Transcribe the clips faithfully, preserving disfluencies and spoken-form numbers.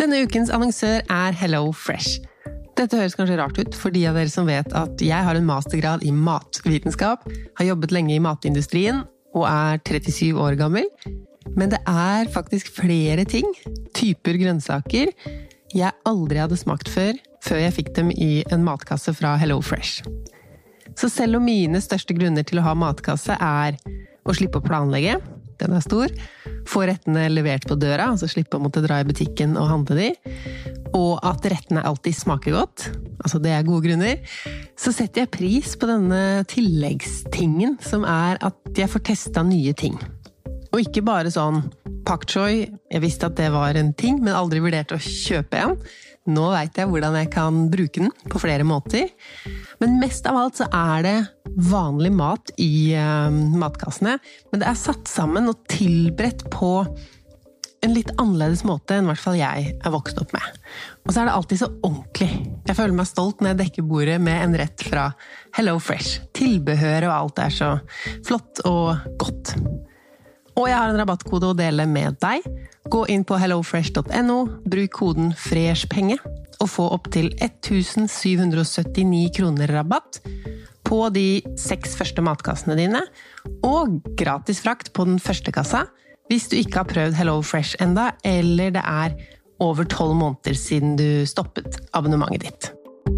Denne ukens annonsør er Hello Fresh. Dette høres kanskje rart ut for de av dere som vet at jeg har en mastergrad i matvitenskap, har jobbet lenge i matindustrien og er trettisyv år gammel. Men det er faktisk flere ting, typer grønnsaker, jeg aldri hadde smakt før, før jeg fikk dem i en matkasse fra Hello Fresh. Så selv om mine største grunner til å ha matkasse er å slippe å planlegge, den er stor, få rettene levert på døra, altså slippe å måtte dra i butikken og handle de, og at rettene alltid smaker godt, altså det er gode grunner, så setter jeg pris på denne tilleggstingen som er at jeg får testet nye ting. Og ikke bare sånn pak choi, jeg visste at det var en ting, men aldri vurdert å kjøpe en. Nå vet jeg hvordan jeg kan bruke den på flere måter. Men mest av alt så er det vanlig mat i uh, matkassene, men det er satt sammen og tilberedt på en litt annerledes måte enn i hvert fall jeg er vokst opp med. Og så er det alltid så ordentlig. Jeg føler meg stolt når jeg dekker bordet med en rett fra Hello Fresh. Tilbehør og alt er så flott og godt. Og jeg har en rabattkode å dele med deg. Gå inn på hello fresh dot no, bruk koden FRESHPENGE og få opp til tusen syv hundre syttini kroner rabatt på de seks første matkassene dine, og gratis frakt på den første kassa hvis du ikke har prøvd Hello Fresh enda, eller det er over tolv måneder siden du stoppet abonnementet ditt.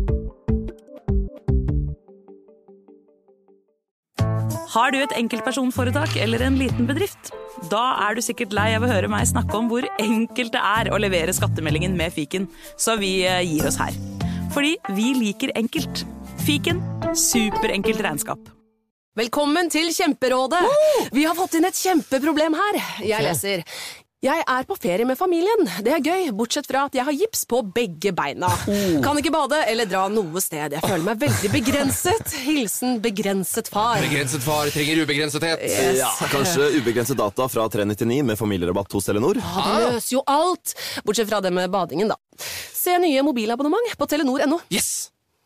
Har du et enkeltpersonforetak eller en liten bedrift? Da er du sikkert lei av å høre meg snakke om hvor enkelt det er å levere skattemeldingen med Fiken, så vi gir oss her. Fordi vi liker enkelt. Fiken, superenkelt regnskap. Velkommen til Kjemperådet! Vi har fått inn et kjempeproblem her. Jeg leser... Jeg er på ferie med familien. Det er gøy, bortsett fra at jeg har gips på begge beina. Kan ikke bade eller dra noe sted. Jeg føler meg veldig begrenset. Hilsen begrenset far. Begrenset far trenger ubegrensethet. Yes. Ja, kanskje ubegrenset data fra tre nittioni med familierabatt hos Telenor? Ja, det løser jo alt. Bortsett fra det med badingen, da. Se nye mobilabonnement på telenor punktum no. Yes!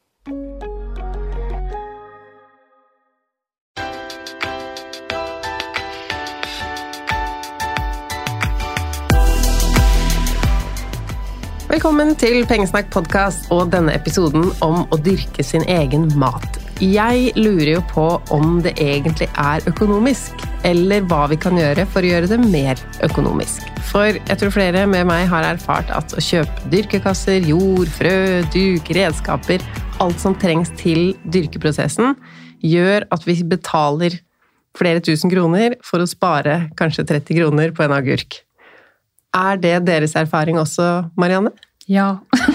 Velkommen til Pengesnakk podcast og denne episoden om å dyrke sin egen mat. Jeg lurer jo på om det egentlig er økonomisk, eller hva vi kan gjøre for å gjøre det mer økonomisk. For jeg tror flere med meg har erfart at å kjøpe dyrkekasser, jord, frø, duk, redskaper, alt som trengs til dyrkeprosessen, gjør at vi betaler flere tusen kroner for å spare kanskje tretti kroner på en agurk. Er det deres erfaring også, Marianne? Ja.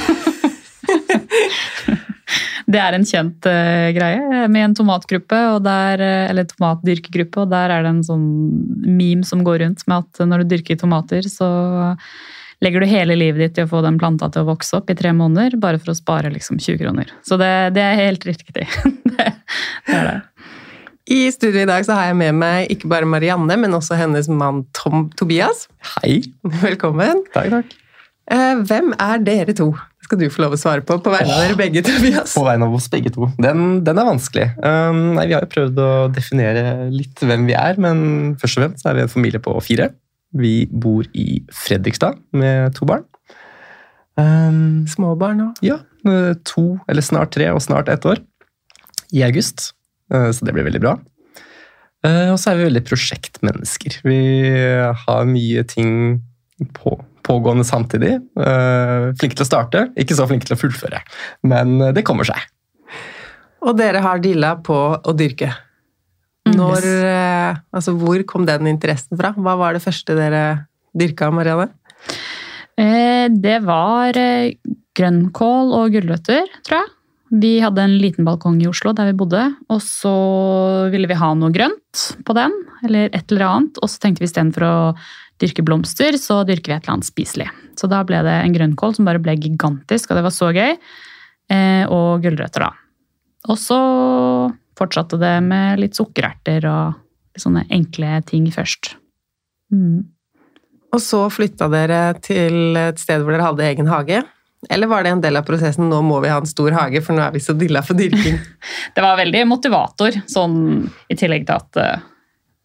Det er en kjent uh, greie med en tomatgruppe, og der, eller tomatdyrkegruppe, og der er det en sånn meme som går rundt med at når du dyrker tomater, så legger du hele livet ditt til å få den planta til å vokse opp i tre måneder, bare for å spare liksom tjue kroner. Så det, det er helt riktig. det, det er det. I studio i dag så har jeg med meg ikke bare Marianne, men også hennes mann Tom Tobias. Hei! Velkommen. Takk, takk. Hvem er dere to? Det skal du få lov å svare på, på vegne av dere begge, Tobias. På vegne av oss begge to. Den, den er vanskelig. Um, nei, vi har jo prøvd å definere litt hvem vi er, men først og fremst er vi en familie på fire. Vi bor i Fredrikstad med to barn. Um, Små barn også? Ja, to, eller snart tre og snart ett år. I august. Så det blir veldig bra. Og så er vi veldig prosjektmennesker. Vi har mye ting på, pågående samtidig. Flinke til å starte, ikke så flinke til å fullføre. Men det kommer seg. Og dere har dealet på å dyrke. Når, altså, hvor kom den interessen fra? Hva var det første dere dyrket, Marianne? Det var grønnkål og gulrøtter, tror jeg. Vi hadde en liten balkong i Oslo der vi bodde, og så ville vi ha noe grønt på den, eller et eller annet, og så tenkte vi i stedet for å dyrke blomster, så dyrker vi et eller annet spiselig. Så da ble det en grønnkål som bare ble gigantisk, og det var så gøy, og gulrøtter da. Og så fortsatte det med litt sukkererter og litt sånne enkle ting først. Mm. Og så flyttet dere til et sted hvor dere hadde egen hage. Eller var det en del av prosessen, nå må vi ha en stor hage, for nå er vi så dilla for dyrking? Det var veldig motivator, sånn i tillegg til at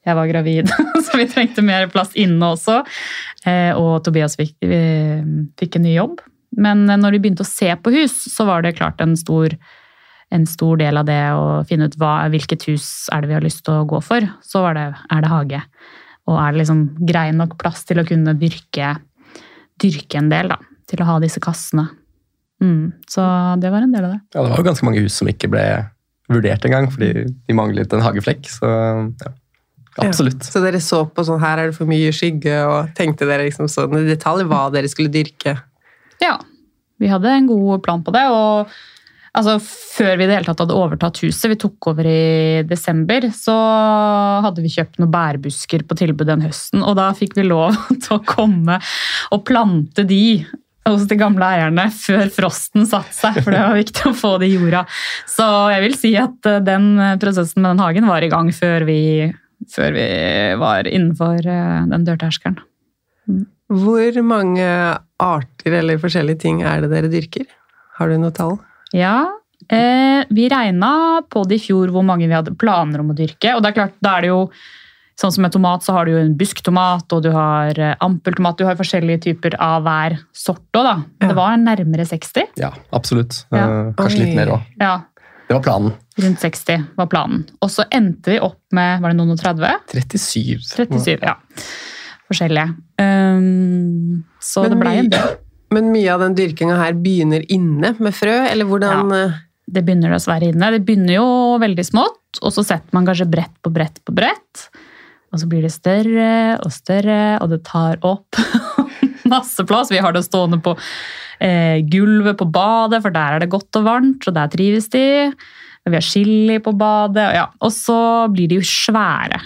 jeg var gravid, så vi trengte mer plass inne også. Og Tobias fikk, fikk en ny jobb. Men når vi begynte å se på hus, så var det klart en stor, en stor del av det å finne ut hva, hvilket hus er det vi har lyst til å gå for. Så var det, er det hage. Og er det liksom grei nok plass til å kunne dyrke, dyrke en del, da. Til å ha disse kassene. Mm, så det var en del av det. Ja, det var jo ganske mange hus som ikke ble vurdert en gang, fordi de manglet en hageflekk. Så ja, absolutt. Ja, så dere så på sånn, her er det for mye skygge, og tenkte dere liksom sånn i detalj hva dere skulle dyrke? Ja, vi hadde en god plan på det, og altså, før vi i det hele tatt hadde overtatt huset, vi tok over i desember, så hadde vi kjøpt noen bærbusker på tilbud den høsten, og da fikk vi lov til å komme og plante de hos de gamle eierne før frosten satte seg, for det var viktig å få det i jorda. Så jeg vil si at den prosessen med den hagen var i gang før vi, før vi var innenfor den dørterskeren. Mm. Hvor mange arter eller forskjellige ting er det dere dyrker? Har du noe tall? Ja, eh, vi regnet på det i fjor hvor mange vi hadde planer om å dyrke. Og det er klart, da er det jo, sånn som med tomat, så har du jo en busktomat, og du har ampeltomat, du har forskjellige typer av hver sort også, da. Ja. Det var nærmere seksti. Ja, absolutt. Ja. Eh, kanskje Oi. Litt mer også. Ja. Det var planen. Rundt seksti var planen. Og så endte vi opp med, var det noen og tredve? trettisju. trettisju, ja. Forskjellige. Um, så men det ble en del. Men mye av den dyrkinga her begynner inne med frø, eller hvordan? Ja, det begynner dessverre inne. Det begynner jo veldig smått, og så setter man kanskje brett på brett på brett, og så blir det større og større, og det tar opp masse plass. Vi har det stående på eh, gulvet på badet, for der er det godt og varmt, og der trives de. Vi har chili på badet, og, ja. Og så blir de jo svære.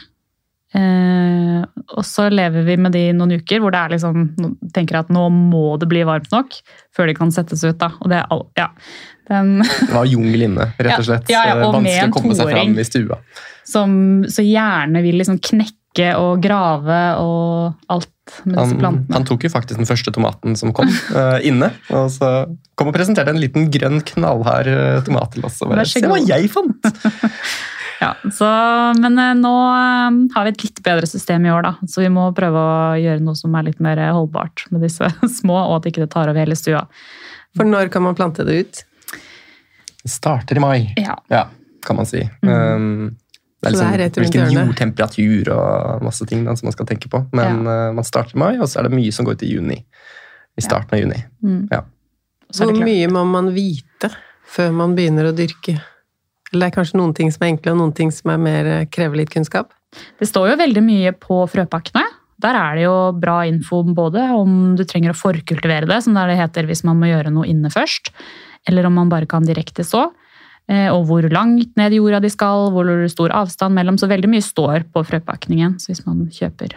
Eh, og så lever vi med de noen uker hvor det er liksom, tenker at nå må det bli varmt nok før de kan settes ut da, og det er all, ja den, det var jungel inne, rett og slett. Ja, ja, ja, og vanskelig å komme seg fram i stua som så gjerne vil liksom knekke og grave og alt med disse plantene. Han, han tok jo faktisk den første tomaten som kom uh, inne, og så kom og presenterte en liten grønn knallhard tomat til oss og bare, se hva jeg fant. Ja, så, men nå har vi et litt bedre system i år, da. Så vi må prøve å gjøre noe som er litt mer holdbart med disse små, og at ikke det tar over hele stua. For når kan man plante det ut? Det starter i mai, ja, ja kan man si. Mm. Um, det er liksom det er hvilken jordtemperatur og masse ting da, som man skal tenke på. Men ja. uh, man starter i mai, og så er det mye som går ut i juni. I starten ja. Av juni. Mm. Ja. Hvor mye må man vite før man begynner å dyrke? Eller det er kanskje noen ting som er enkle, og noen ting som er mer krever litt kunnskap? Det står jo veldig mye på frøpakkene. Der er det jo bra info både om du trenger å forkultivere det, som det heter hvis man må gjøre noe inne først, eller om man bare kan direkte så, og hvor langt ned i jorda de skal, hvor stor avstand mellom, så veldig mye står på frøpakningen, så hvis man kjøper.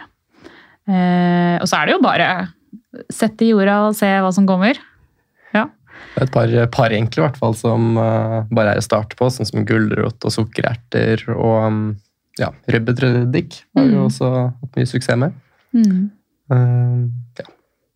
Og så er det jo bare sette i jorda og se hva som kommer. Ja. Det er et par, par enkle i hvert fall som uh, bare er å starte på, sånn som gulrot og sukkererter og um, ja, rødbetreddik har vi jo også hatt mye suksess med. Mm. Uh, ja.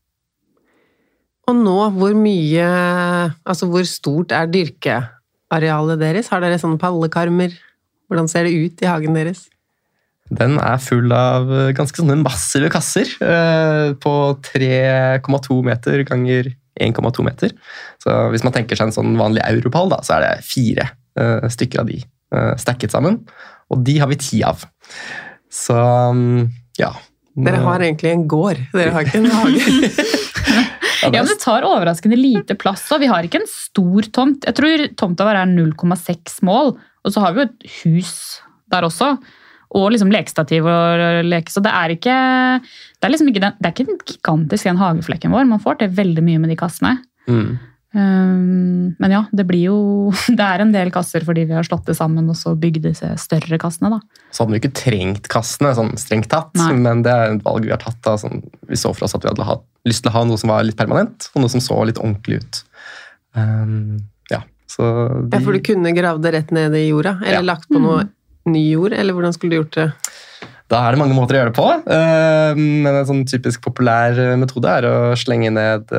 Og nå, hvor mye, altså hvor stort er dyrkearealet deres? Har dere sånne pallekarmer? Hvordan ser det ut i hagen deres? Den er full av ganske sånne massive kasser uh, på tre komma to meter ganger en komma to meter. Så hvis man tenker seg en sånn vanlig europall, da, så er det fire uh, stykker av de uh, stakket sammen. Og de har vi ti av. Så um, ja. Dere har egentlig en gård. Dere har ikke en hage. Ja, men det tar overraskende lite plass, og vi har ikke en stor tomt. Jeg tror tomta vår er null komma seks mål, og så har vi jo et hus der også. Og liksom lekestativ og leke, så det er ikke det er liksom ikke, den, det er ikke den gigantisk den hageflekken vår, man får til veldig mye med de kassene. Mm. Um, men ja, det blir jo det er en del kasser fordi vi har slått det sammen og så bygd disse større kassene da. Så hadde vi ikke trengt kassene sånn strengt tatt, Nei. Men det er et valg vi har tatt da, sånn, vi så for oss at vi hadde hatt, lyst til å ha noe som var litt permanent, og noe som så litt ordentlig ut. Um, ja, så de... Ja, for du kunne gravd det rett ned i jorda, eller ja. Lagt på noe mm. ny jord, eller hvordan skulle du gjort det? Da er det mange måter å gjøre det på, men en sånn typisk populær metode er å slenge ned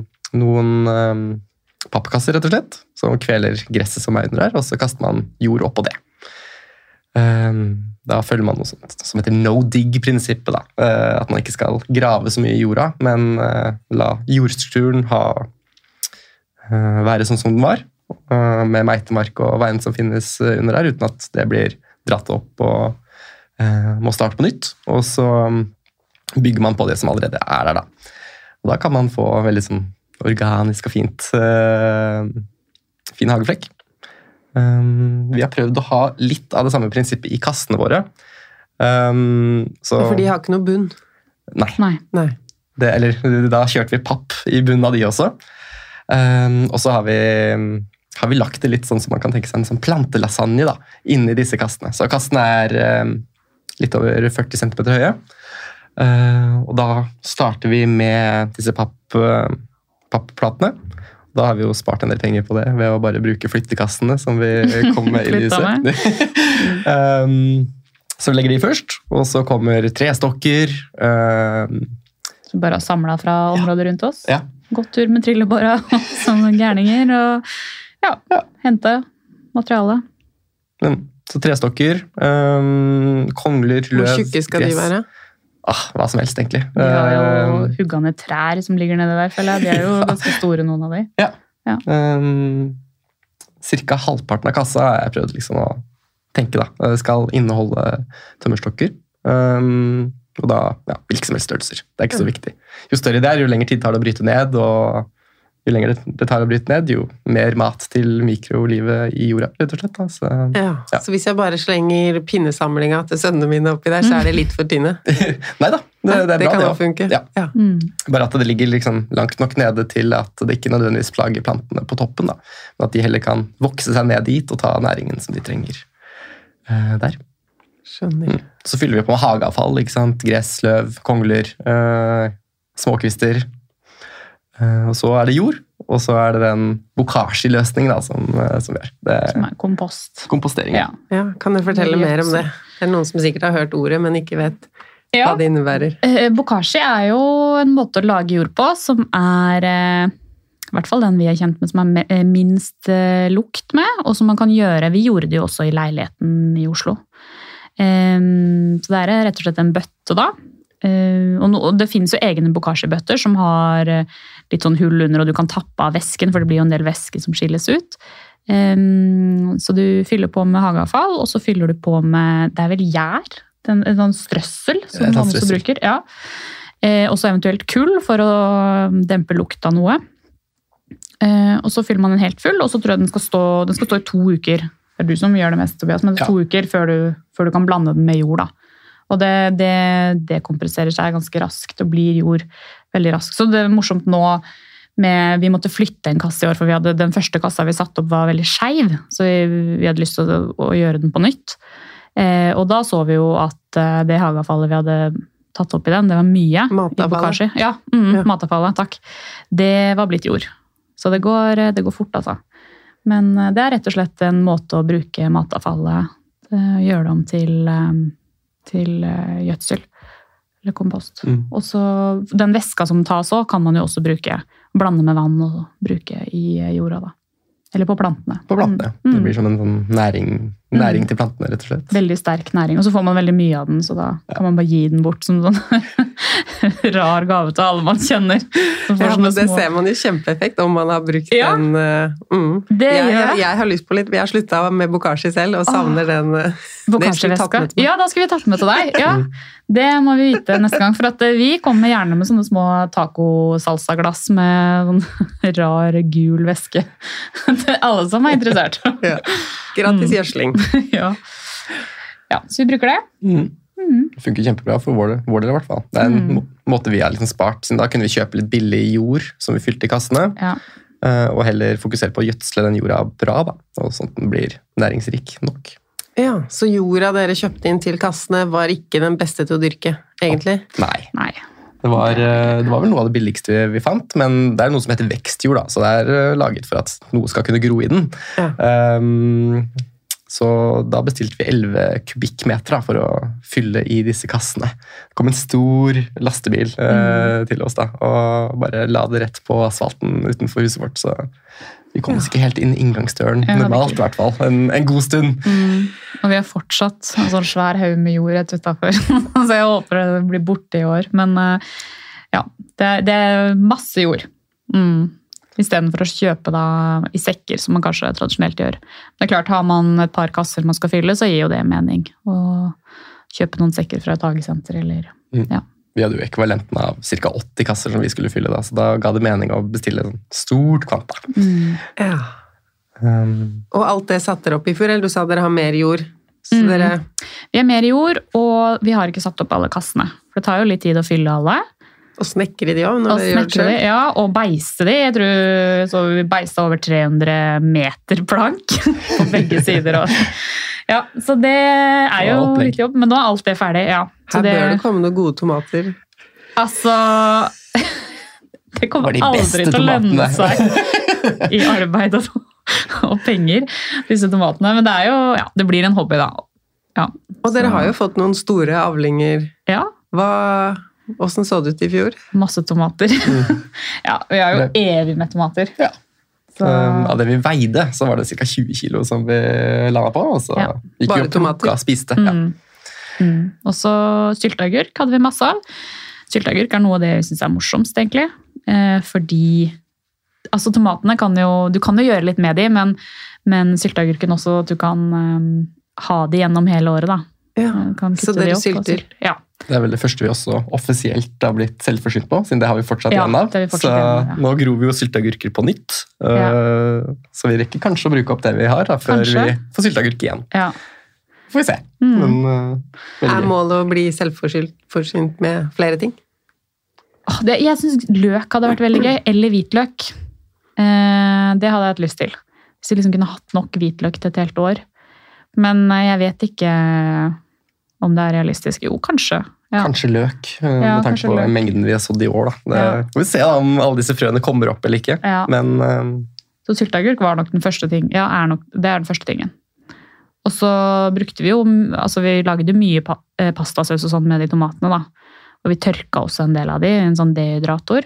noen pappkasser, rett og slett, som kveler gresset som er under der, og så kaster man jord opp på det. Da følger man noe sånt som heter no-dig-prinsippet. da. At man ikke skal grave så mye i jorda, men la jordstrukturen ha, være sånn som den var, med meitemark og veien som finnes under der, uten at det blir dratt opp og må starte på nytt. Og så bygger man på det som allerede er der. Da, og da kan man få veldig sånn organisk og fint, fin hageflekk. Um, vi har prøvd å ha litt av det samme prinsippet i kassene våre. Um, så, For de har ikke noe bunn? Nei. Nei. Nei. Det, eller, da kjørte vi papp i bunnen av de også. Um, og så har vi, har vi lagt det litt sånn som man kan tenke seg en sånn plantelasagne da, inni disse kassene. Så kassene er um, litt over førti centimeter høye. Uh, og da starter vi med disse papp, uh, pappplatene. Da har vi jo spart en del penger på det ved å bare bruke flyttekassene som vi kom med i huset. um, så vi legger de først, og så kommer trestokker. Um, så bare har samlet fra området rundt oss. Ja. Gått tur med trillebåra som gærninger, og ja, ja. hente materiale. Um, så trestokker, um, kongler, løv, Hvor tjukke skal gress. De være? Ah, hva som helst, egentlig. De har jo hugget ned trær som ligger nede der, føler jeg. De er jo ganske store, noen av de. Ja. ja. Um, cirka halvparten av kassa har jeg prøvd liksom å tenke, da. Det skal inneholde tømmerstokker. Um, og da, ja, hvilke som helst størrelser. Det er ikke så viktig. Jo større det er, jo lenger tid tar det å bryte ned, og jo lenger det tar å bryte ned, jo mer mat til mikrolivet i jorda, rett og slett. Da. Så, ja. Ja. Så hvis jeg bare slenger pinnesamlinga til sønnene mine oppi der, så er det litt for tynne? Neida, det, det er det bra kan det jo funke. Ja. Ja. Mm. Bare at det ligger liksom langt nok nede til at det ikke nødvendigvis plager plantene på toppen, da. Men at de heller kan vokse seg ned dit og ta næringen som de trenger uh, der. Skjønner. Mm. Så fyller vi på med hageavfall, ikke sant? Gress, løv, kongler, uh, småkvister. Uh, og så er det jord, og så er det den bokashi-løsningen da, som, uh, som vi gjør. Det er Som er kompost. kompostering. Ja. Ja, kan du fortelle mer om det? Det er noen som sikkert har hørt ordet, men ikke vet Ja. hva det innebærer. Eh, Bokashi er jo en måte å lage jord på, som er eh, i hvert fall den vi er kjent med, som er me- eh, minst eh, lukt med, og som man kan gjøre. Vi gjorde det jo også i leiligheten i Oslo. Eh, så det er rett og slett en bøtte da. Eh, og, no, og det finnes jo egne bokashi-bøtter som har eh, litt sånn hull under, og du kan tappe av væsken, for det blir jo en del væske som skilles ut. Eh, så du fyller på med hageavfall, og så fyller du på med, det er vel gjær, en, en sånn strøssel som Ja, man også strøssel. bruker. Ja. Eh, og så eventuelt kull for å dempe lukt av noe. Eh, og så fyller man den helt full, og så tror jeg den skal stå, den skal stå i to uker. Det er du som gjør det mest, Tobias, men det er to uker før du, før du kan blande den med jord. Da. Og det, det, det kompresserer seg ganske raskt og blir jord veldig raskt. Så det er morsomt nå med, vi måtte flytte en kasse i år, for vi hadde, den første kassa vi satte opp var veldig skeiv, så vi, vi hadde lyst til å, å gjøre den på nytt. Eh, og da så vi jo at eh, det hageavfallet vi hadde tatt opp i den, det var mye. Matavfallet. I bokashi. Ja, mm, Ja. matavfallet, takk. Det var blitt jord. Så det går, det går fort, altså. Men eh, det er rett og slett en måte å bruke matavfallet, eh, gjøre det om til, eh, til eh, gjødsel eller kompost. Mm. Og så den væska som tas også, kan man jo også bruke, blande med vann og bruke i eh, jorda da. Eller på plantene. På plantene. Mm. Det blir som en sånn næring, næring til plantene, rett og slett. Veldig sterk næring, og så får man veldig mye av den, så da kan man bare gi den bort som sånn rar gave til alle man kjenner. Som får Ja, sånne men det små- ser man jo kjempeeffekt om man har brukt Ja. den. uh, mm. Det jeg, gjør jeg, det. jeg har lyst på litt, jeg har slutta med bokashi selv og savner den. Uh, det skulle vi tatt Bokashi-veska. med til meg. Ja, da skal vi tatt med til deg. Ja, det må vi vite neste gang, for at eh, vi kommer gjerne med sånne små taco-salsa-glass med sånn rar gul væske. Det er alle som er interessert. Ja. Gratis gjødsling. Ja. Ja, så vi bruker det. Mm. Mm. Det funker kjempebra for vår, vår del i hvert fall. Det er en Mm. må- måte vi har liksom spart, siden da kunne vi kjøpe litt billig jord som vi fylte i kassene, Ja. eh, og heller fokusere på å gjødsle den jorda bra, da, og sånn at den blir næringsrik nok. Ja, så jorda dere kjøpte inn til kassene var ikke den beste til å dyrke, egentlig? Nei, Nei. det var, eh, det var vel noe av det billigste vi, vi fant, men det er noe som heter vekstjord, da, så det er eh, laget for at noe skal kunne gro i den. Ja. Um, Så da bestilte vi elleve kubikkmeter da, for å fylle i disse kassene. Det kom en stor lastebil eh, mm. til oss da, og bare la det rett på asfalten utenfor huset vårt. Så vi kom oss ikke helt inn i inngangsdøren, ja, normalt i hvert fall. En, en god stund. Mm. Og vi har fortsatt en sånn svær haug med jord rett utenfor. Så jeg håper det blir borte i år. Men ja, det er, det er masse jord. Mm. I stedet for å kjøpe da i sekker, som man kanskje tradisjonelt gjør. Det er klart, har man et par kasser man skal fylle, så gir jo det mening. Å kjøpe noen sekker fra et hagesenter, eller mm. ja. Vi hadde jo ekvivalenten av cirka åtti kasser som vi skulle fylle da, så da ga det mening å bestille en stort kvanta. Mm. Ja. Um. Og alt det satt dere opp i før, eller du sa dere har mer jord? Så mm. dere... Vi har mer jord, og vi har ikke satt opp alle kassene. For det tar jo litt tid å fylle alle. Og snekre de også, når og det gjør det selv? De, ja, og beiste de. Jeg tror så vi beiste over tre hundre meter plank på begge sider. Og, ja, så det er jo litt jobb, men nå er alt det ferdig. Ja. Her det, bør det komme noen gode tomater. Altså, det kommer de aldri til å lønne seg i arbeid og, og penger, disse tomatene. Men det er jo, ja, det blir en hobby da. Ja, og dere har jo fått noen store avlinger. Ja. Hva... Hvordan så det ut i fjor? Masse tomater. Mm. Ja, vi har jo det. Evig med tomater. Ja. Så... Um, av det vi veide, så var det ca. tjue kilo som vi landet på. Og så ja. gikk vi opp tomater og spiste. Ja. Mm. Mm. Og så sylteagurk hadde vi masse av. Sylteagurk er noe av det jeg synes er morsomst, egentlig. Eh, fordi altså, tomatene kan jo du kan jo gjøre litt med de, men, men sylteagurken også, du kan um, ha de gjennom hele året, da. Ja, så dere de sylter? Ja. Det er vel det første vi også offisielt har blitt selvforsynt på, siden det har vi fortsatt ja, igjen av. Så igjen, ja. Nå gror vi jo sylteagurker på nytt, ja. Så vi rekker kanskje å bruke opp det vi har, da, før kanskje. Vi får sylteagurk igjen. Ja. Får vi se. Mm. Men, uh, er målet å bli selvforsynt med flere ting? Oh, det, jeg synes løk hadde vært veldig gøy, eller hvitløk. Eh, det hadde jeg hatt lyst til. Hvis vi liksom kunne hatt nok hvitløk til et helt år. Men jeg vet ikke... Om det er realistisk? Jo, kanskje. Ja. Kanskje løk, med ja, tanke på løk. Mengden vi har sådd i år. Da. Det, ja. Får vi se om alle disse frøene kommer opp eller ikke. Ja. Men, um... Så sylteagurk var nok den første ting. Ja, er nok, det er den første tingen. Og så brukte vi jo, altså vi lagde mye pa, eh, pastasaus og sånn med de tomatene da. Og vi tørka også en del av de i en sånn dehydrator.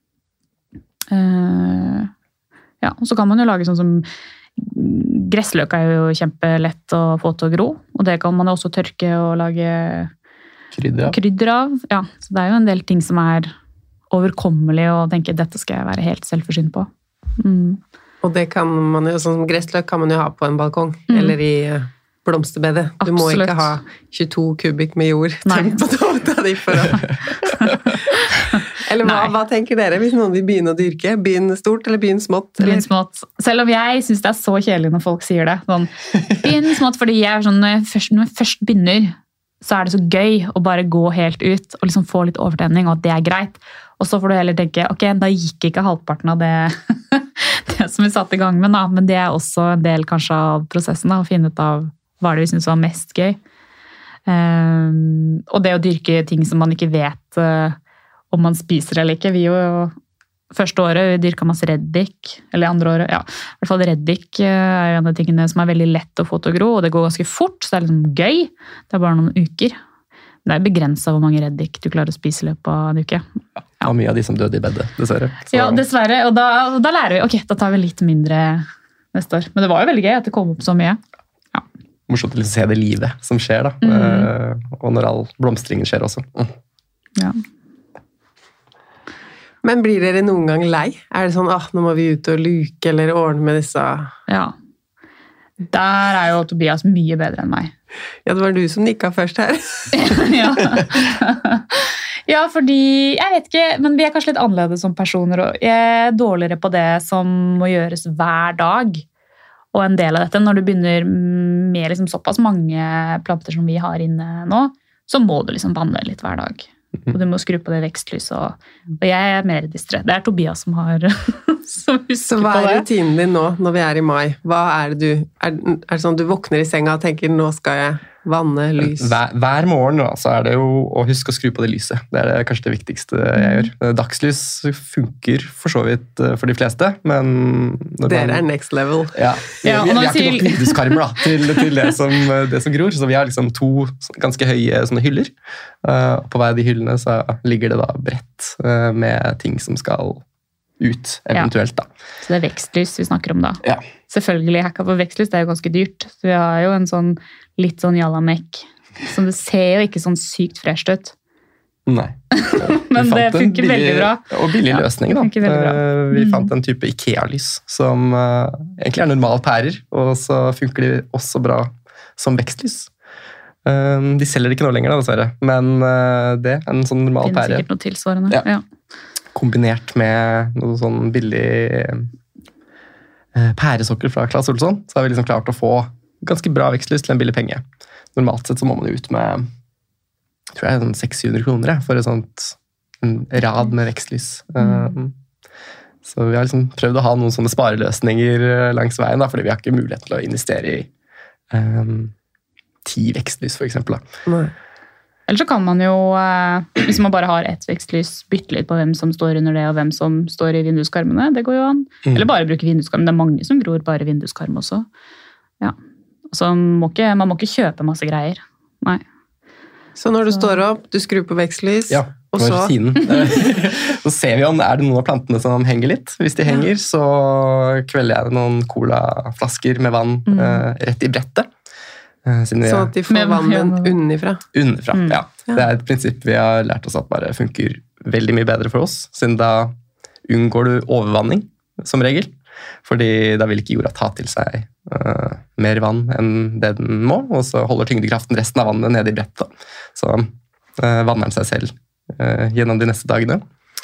Uh, ja, og så kan man jo lage sånn som gressløk er jo kjempelett å få til å gro, og det kan man jo også tørke og lage krydder av. krydder av. Ja, så det er jo en del ting som er overkommelig og tenker dette skal jeg være helt selvforsynt på. Mm. Og det kan man jo, sånn som gressløk kan man jo ha på en balkong, mm. eller i blomsterbedet. Du Absolutt. Må ikke ha tjueto kubikk med jord tømt på tomta di for å... Eller hva, hva tenker dere hvis noen vil begynne å dyrke? Begynn stort eller begynn smått? Eller? Begynn smått. Selv om jeg synes det er så kjedelig når folk sier det. Sånn, begynn smått, fordi jeg er sånn, når jeg, først, når jeg først begynner, så er det så gøy å bare gå helt ut og liksom få litt overtenning, og at det er greit. Og så får du heller tenke, ok, da gikk ikke halvparten av det, det som vi satt i gang med, da. Men det er også en del kanskje av prosessen, da, å finne ut av hva det vi synes var mest gøy. Um, og det å dyrke ting som man ikke vet uh, om man spiser eller ikke. Vi jo første året vi dyrka masse reddik, eller andre året, ja, i hvert fall reddik er jo en av tingene som er veldig lett å få til å gro, og det går ganske fort, så det er liksom gøy. Det er bare noen uker. Det er begrenset hvor mange reddik du klarer å spise i løpet av en uke. Ja, det var mye av de som døde i bedet, dessverre. Så... Ja, dessverre, og da, og da lærer vi, ok, da tar vi litt mindre neste år. Men det var jo veldig gøy at det kom opp så mye. Ja. Morsomt å se det livet som skjer da, mm. og når all blomstringen skjer også. Mm. Ja. Men blir dere noen gang lei? Er det sånn, ah, nå må vi ut og luke eller ordne med disse? Ja. Der er jo Tobias mye bedre enn meg. Ja, det var du som nikka først her. Ja. Ja, fordi, jeg vet ikke, men vi er kanskje litt annerledes som personer, og jeg er dårligere på det som må gjøres hver dag. Og en del av dette, når du begynner med liksom såpass mange planter som vi har inne nå, så må du liksom vanne litt hver dag. Og du må skru på det vekstlyset, og, og jeg er mer distré. Det er Tobias som har som husker Så hva på er det. rutinen din nå, når vi er i mai? Hva er det du, er, er det sånn du våkner i senga og tenker, nå skal jeg vanne lys? Hver, hver morgen da, så er det jo å huske å skru på det lyset. Det er det, kanskje det viktigste jeg gjør. Dagslys funker for så vidt for de fleste, men... Dere er next level. Ja, Ja, og vi, vi man har ikke sier- nok vinduskarmer da, til, til det, som, det som gror, så vi har liksom to ganske høye sånne hyller. Uh, på hver av de hyllene så ligger det da brett uh, med ting som skal ut, eventuelt da. Så det er vekstlys vi snakker om da. Ja. Selvfølgelig hacka på vekstlys, det er jo ganske dyrt. Så vi har jo en sånn litt sånn jallamek, som det ser jo ikke sånn sykt fresh ut. Nei. Men Vi fant det en funker billig, veldig bra. Og billig Ja, løsning da. funker veldig bra. Uh, vi Mm. fant en type IKEA-lys som uh, egentlig er normal pærer, og så funker de også bra som vekstlys. Um, de selger det ikke nå lenger da, dessverre, men uh, det er en sånn normal Finner pære. sikkert noe tilsvarende. Ja. Ja. Kombinert med noe sånn billig uh, pæresokker fra Claes Olsson, så har vi liksom klart å få ganske bra vekstlys til en billig penge. Normalt sett så må man ut med, jeg tror jeg er sånn seks til syv hundre kroner jeg, for et sånt en rad med vekstlys. Um, så vi har liksom prøvd å ha noen sånne spareløsninger langs veien, da, fordi vi har ikke mulighet til å investere i um, ti vekstlys, for eksempel. Da. Nei. Eller så kan man jo, eh, hvis man bare har ett vekstlys, bytte litt på hvem som står under det, og hvem som står i vinduskarmene. Det går jo an. Mm. Eller bare bruke vinduskarmen. Det er mange som gror bare vinduskarm også. Ja. Så man må ikke, man må ikke kjøpe masse greier. Nei. Så når du Så- står opp, du skrur på vekstlys, Ja, og på så... rutinen. Så ser vi om er det noen av plantene som henger litt. Hvis de henger, så kvelder jeg noen colaflasker med vann Mm. eh, rett i brettet. Eh, Siden vi Sånn at de får Med- vannet unnifra. Underfra, Mm. ja. Det er et prinsipp vi har lært oss at bare funker veldig mye bedre for oss, siden da unngår du overvanning, som regel. Fordi da vil ikke jorda ta til seg uh, mer vann enn det den må, og så holder tyngdekraften resten av vannet nede i brettet. Da. Så uh, vanner den seg selv uh, gjennom de neste dagene.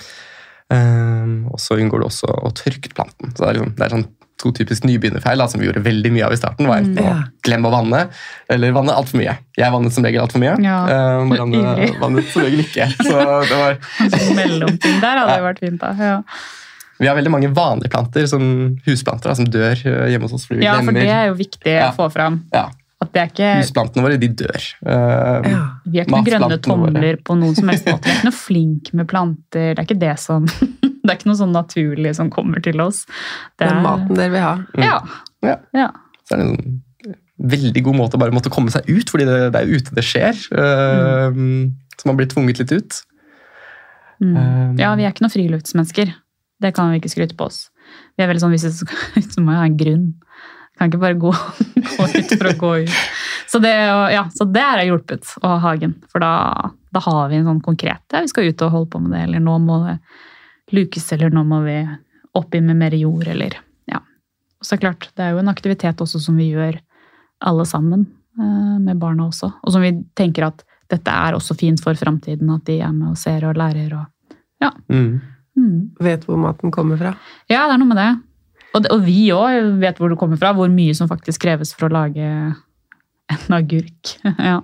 Um, og så unngår du også å tørke planten. Så det er, liksom, det er sånn to typisk nybegynnerfeil da, som vi gjorde veldig mye av i starten, var enten Ja. å glemme å vanne, eller vanne alt for mye. Jeg vannet som regel alt for mye. Ja, Eh, Marianne ivrig. vannet som regel ikke. Så det var, En sånn mellomting der hadde jo vært fint da. Ja. vi har veldig mange vanlige planter, som husplanter, da, som dør eh, hjemme hos oss. Fordi vi ja, for glemmer, det er jo viktig Ja. å få fram. ja, At det er ikke, husplantene våre, de dør. Eh, Ja. vi er ikke noen grønne matplantene våre. tomler på noen som helst måte. Vi er ikke noe flink med planter. Det er ikke det som... Det er ikke noe sånn naturlig som kommer til oss. Det er maten dere vil ha. Ja. Ja. ja. Så er det en sånn veldig god måte å bare måtte komme seg ut, fordi det, det er ute det skjer. eh, Så man blir tvunget litt ut. Mm. Um, Ja, vi er ikke noen friluftsmennesker. Det kan vi ikke skryte på oss. Vi er veldig sånn, hvis det skal ut, så må jeg ha en grunn. Jeg kan ikke bare gå, gå ut for å gå ut. Så det, ja, så det har hjulpet å ha hagen. For da, da har vi en sånn konkret, ja, vi skal ut og holde på med det, eller nå må det lukes, eller nå må vi oppi med mer jord, eller ja. Og så er det klart, det er jo en aktivitet også som vi gjør alle sammen, eh, med barna også. Og som vi tenker at dette er også fint for fremtiden, at de er med og ser og lærer og ja. Mm. Mm. Vet hvor maten kommer fra. Ja, det er noe med det. Og, og vi òg vet hvor det kommer fra, hvor mye som faktisk kreves for å lage en agurk. Ja.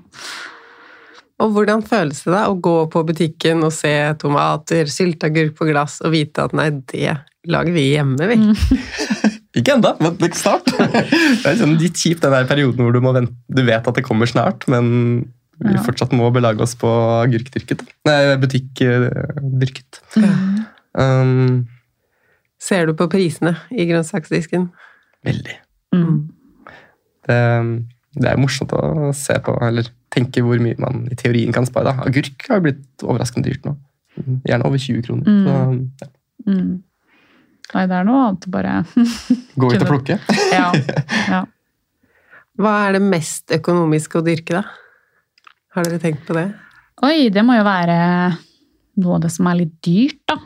Og hvordan føles det da å gå på butikken og se tomater, sylteagurk på glass og vite at nei, det lager vi hjemme, vi. Ikke enda, men det er snart. Det er liksom litt kjipt den der perioden hvor du, må vente, du vet at det kommer snart, men vi Ja. fortsatt må belage oss på agurkdyrket. Nei, butikkdyrket. Um, Ser du på prisene i grønnsaksdisken? veldig. Mm. Det, det er morsomt å se på, eller tenke hvor mye man i teorien kan spare. Da. Agurk har jo blitt overraskende dyrt nå. Gjerne over tjue kroner. Mm. Så, ja. Mm. Nei, det er noe annet å bare Gå ut og plukke. Ja. ja. Hva er det mest økonomiske å dyrke, da? Har dere tenkt på det? Oi, det må jo være noe av det som er litt dyrt, da.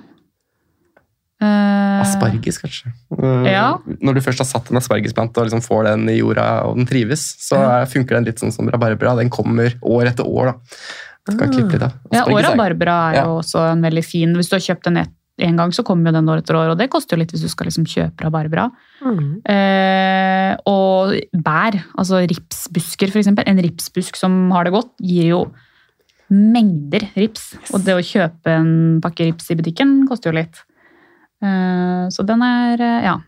Eh, Asparges, kanskje. Uh, Ja. Når du først har satt en aspargesplante og liksom får den i jorda, og den trives, så er, funker den litt sånn som rabarbra. Den kommer år etter år, da. Du kan klippe litt av. Ja, og Asparges er- rabarbra er jo Ja. også en veldig fin. Hvis du har kjøpt den et, en gang, så kommer jo den år etter år, og det koster jo litt hvis du skal liksom kjøpe rabarbra. Mm. Eh, og bær, altså ripsbusker for eksempel. En ripsbusk som har det godt, gir jo mengder rips. Og det å kjøpe en pakke rips i butikken koster jo litt. Eh, så den er, eh, ja.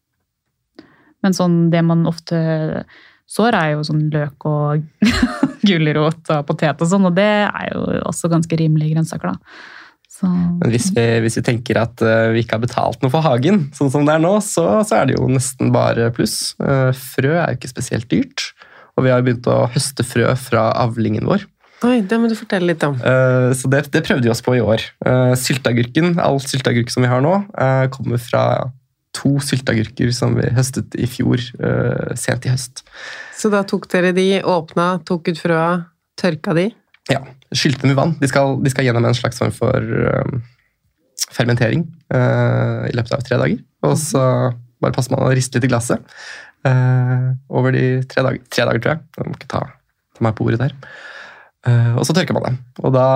Men sånn, det man ofte sår er jo sånn løk og gulrot og potet og sånn, og det er jo også ganske rimelige grønnsaker da. Så. Men hvis vi, hvis vi tenker at uh, vi ikke har betalt noe for hagen, sånn som det er nå, så, så er det jo nesten bare pluss. Uh, frø er jo ikke spesielt dyrt, og vi har begynt å høste frø fra avlingen vår. Oi, det må du fortelle litt om. Uh, så det, det prøvde vi oss på i år. Uh, sylteagurken, all sylteagurk som vi har nå, uh, kommer fra to sylteagurker som vi høstet i fjor, uh, sent i høst. Så da tok dere de, åpna, tok ut frøa, tørka de? Ja, skylte med vann. De skal, de skal gjennom en slags form for uh, fermentering uh, i løpet av tre dager. Og så bare passer man å riste litt i glasset uh, over de tre dager, tre dager tror jeg. Jeg må ikke ta, ta meg på ordet der. Uh, og så tørker man dem, og da,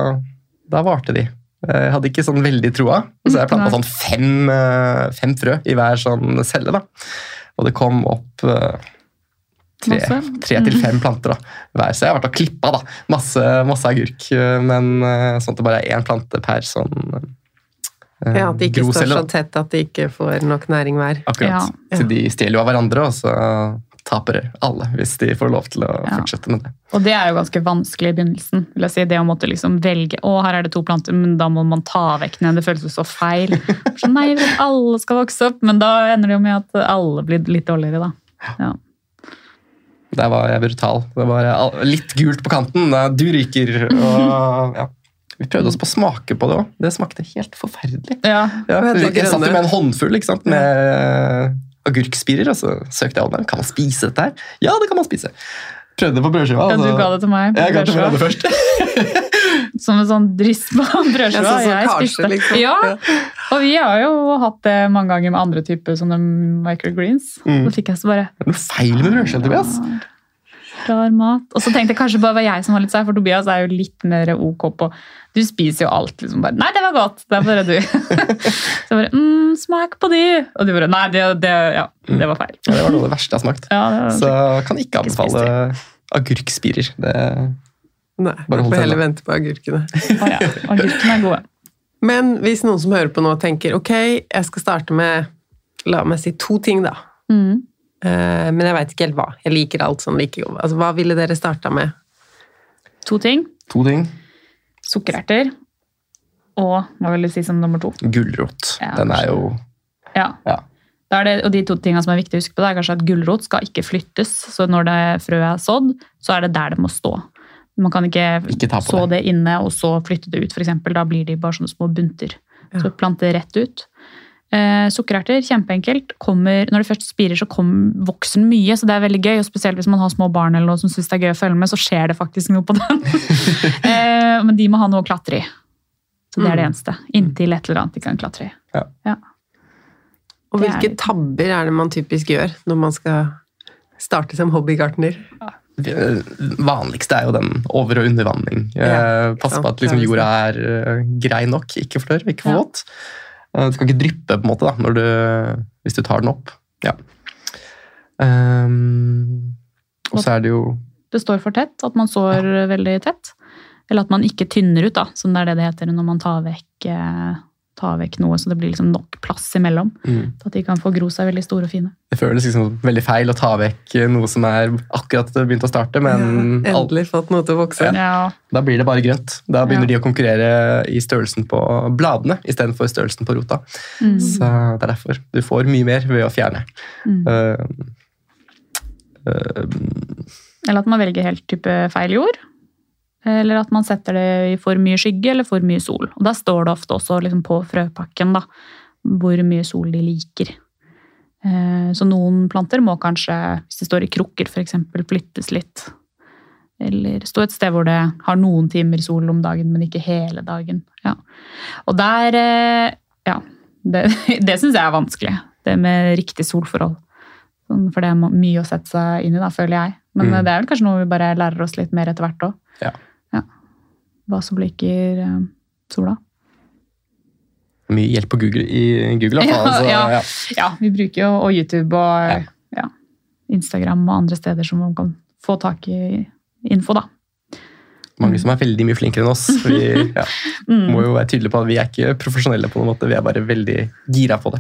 da varte de. Jeg hadde ikke sånn veldig troa, så jeg plantet sånn fem, uh, fem frø i hver sånn celle da. Og det kom opp uh, tre, tre til fem planter da, hver. Så jeg har vært og klippet da, masse, masse agurk, men uh, sånn at det bare er en plante per sånn uh, ja, at de ikke står grocelle, så tett at de ikke får nok næring hver. Akkurat, Ja. så de stjeler jo av hverandre, og så taper alle hvis de får lov til å Ja. fortsette med det. Og det er jo ganske vanskelig i begynnelsen, vil jeg si. Det å måtte liksom velge, å her er det to planter, men da må man ta vekk den, det føles jo så feil. Så nei, jeg vil at alle skal vokse opp, men da ender det jo med at alle blir litt dårligere da. Ja. Der var jeg brutal. Det var litt gult på kanten, da du ryker, og ja. Vi prøvde oss på å smake på det også. Det smakte helt forferdelig. Ja. Ja, Hva heter det jeg satt jo grønne? med en håndfull, ikke sant, med agurkspirer, og så søkte jeg om den. Kan man spise dette her? Ja, det kan man spise. Prøvde på brødskiva. Ja, du ga det til meg. Jeg ga det til brødskiva. meg først. Som en sånn dryss på brødskiva. Ja, sånn som jeg karse, spiste. liksom. Ja, og vi har jo hatt det mange ganger med andre typer sånne microgreens. Mm. Så fikk jeg så bare Det er noe feil med brødskiva, Tobias. rar mat. Og så tenkte jeg kanskje bare var jeg som var litt sær, for Tobias er jo litt mer ok på. Du spiser jo alt liksom bare, nei, det var godt, det er bare du. Så jeg bare, mm, smak på de. Og du bare, nei, det, det, ja, det var feil. Ja, det var noe av det verste jeg har smakt. Ja, det var, Så jeg kan ikke Ikke spist anbefale agurkspirer. Det Nei, Bare vi hold får heller til, vente på agurkene. å ja, agurkene er gode. Men hvis noen som hører på nå tenker, ok, jeg skal starte med, la meg si to ting da. Mm. Eh, men jeg vet ikke helt hva. Jeg liker alt sånn like godt. Altså, hva ville dere starta med? To ting. To ting. Sukkererter. Og hva vil du si som nummer to? Gulrot. Ja, Den er jo Ja. Ja. Da er det, og de to tingene som er viktig å huske på, det er kanskje at gulrot skal ikke flyttes. Så når det frøet er sådd, så er det der det må stå. Man kan ikke, Ikke ta på så det inne og så flytte det ut, for eksempel. Da blir de bare sånne små bunter. Så plante rett ut. Eh, sukkererter, kjempeenkelt. Kommer, når det først spirer, så kom, vokser den mye, så det er veldig gøy. Og spesielt hvis man har små barn eller noe som synes det er gøy å følge med, så skjer det faktisk noe på den. eh, men de må ha noe å klatre i. Så det er det eneste. Inntil et eller annet de kan klatre i. Ja. Ja. Og Det er hvilke litt- tabber er det man typisk gjør når man skal starte som hobbygartner? Det vanligste er jo den over- og undervanning. Ja, Eh, Passe sant, på at liksom, det er jorda er eh, grei nok, ikke for tørr, ikke for Ja. våt. Eh, Det skal ikke dryppe på en måte da, når du, hvis du tar den opp. Ja. Um, og så er det jo Det står for tett, at man sår veldig tett. Eller at man ikke tynner ut, da, som det er det det heter når man tar vekk, eh, tar vekk noe, så det blir liksom nok plass imellom. mm, Så at de kan få gro seg veldig store og fine. Det føles liksom veldig feil å ta vekk noe som er akkurat begynt å starte, men Ja, alt, endelig fått noe til å vokse. Ja, da blir det bare grønt. Da begynner Ja. de å konkurrere i størrelsen på bladene, i stedet for størrelsen på rota. mm. Så det er derfor. Du får mye mer ved å fjerne. Mm. Uh, uh, Eller at man velger helt type feil jord. Eller at man setter det i for mye skygge eller for mye sol. Og da står det ofte også liksom på frøpakken da, hvor mye sol de liker. Eh, Så noen planter må kanskje, hvis det står i krukker for eksempel, flyttes litt. Eller stå et sted hvor det har noen timer sol om dagen, men ikke hele dagen. Ja. Og der, eh, ja, det, det synes jeg er vanskelig. Det med riktig solforhold. Sånn, for det er mye å sette seg inn i, da, føler jeg. Men Mm. det er vel kanskje noe vi bare lærer oss litt mer etter hvert også. Ja. Ja. Hva som liker eh, sola. Mye hjelp på Google i Google. i hvert fall, Ja, så, ja. ja. Ja, vi bruker jo og YouTube og Ja. ja, Instagram og andre steder som man kan få tak i info, da. mange som er veldig mye flinkere enn oss. Vi ja, Mm. må jo være tydelige på at vi er ikke profesjonelle på noen måte, vi er bare veldig gira på det.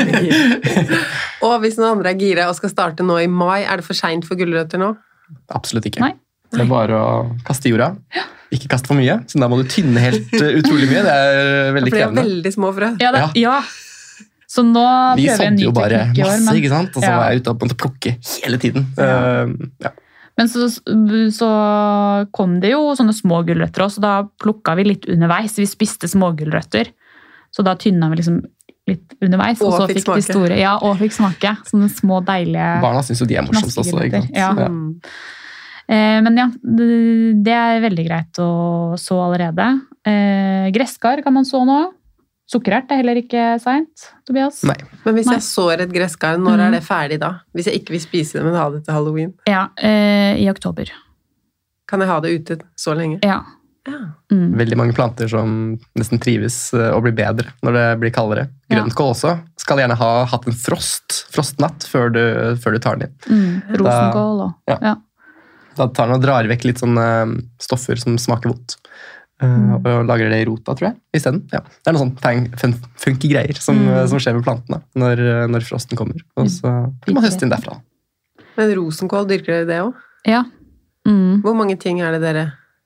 Og hvis noen andre er gira og skal starte nå i mai, er det for sent for gulrøtter nå? Absolutt ikke. Nei. Det er bare å kaste i jorda. Ikke kaste for mye, så da må du tynne helt uh, utrolig mye. Det er veldig For det er krevende. veldig små frø. Ja, det, ja. Så nå Vi prøver jeg en sådde ny jo bare teknikk i år. masse, Men, ikke sant? Og så Ja. var jeg ute og måtte plukke hele tiden. Ja. Uh, ja. men så, så kom det jo sånne små gulrøtter også, så da plukka vi litt underveis. Vi spiste små gulrøtter, så da tynna vi liksom litt underveis. Og Og, så fikk fikk de smake. store, ja, og fikk smake. Sånne små, deilige Barna synes jo de er morsomst også, ikke sant? Ja. Ja. Mm. Eh, men ja, det, det er veldig greit å så allerede. Eh, gresskar kan man så nå. Sukkerert er heller ikke seint, Tobias. Nei. Men hvis Nei. jeg sår et gresskar, når Mm. er det ferdig da? Hvis jeg ikke vil spise det, men ha det til halloween, Ja, eh, i oktober. kan jeg ha det ute så lenge? Ja. Ja. Mm. Veldig mange planter som nesten trives uh, og blir bedre når det blir kaldere. Ja. Grønnkål også skal gjerne ha hatt en frost, frostnatt før du, før du tar den inn. Mm. Rosenkål og Ja. ja. Da tar den og drar vekk litt sånne stoffer som smaker vondt. Uh, Mm. Og lager det i rota, tror jeg, i stedet. Ja. Det er noen sånne fun, fun, funky greier som, Mm. som skjer med plantene når, når frosten kommer. Og så kan man høste inn derfra. Men rosenkål, dyrker dere det også? ja. Mm. Hvor mange ting er det dere?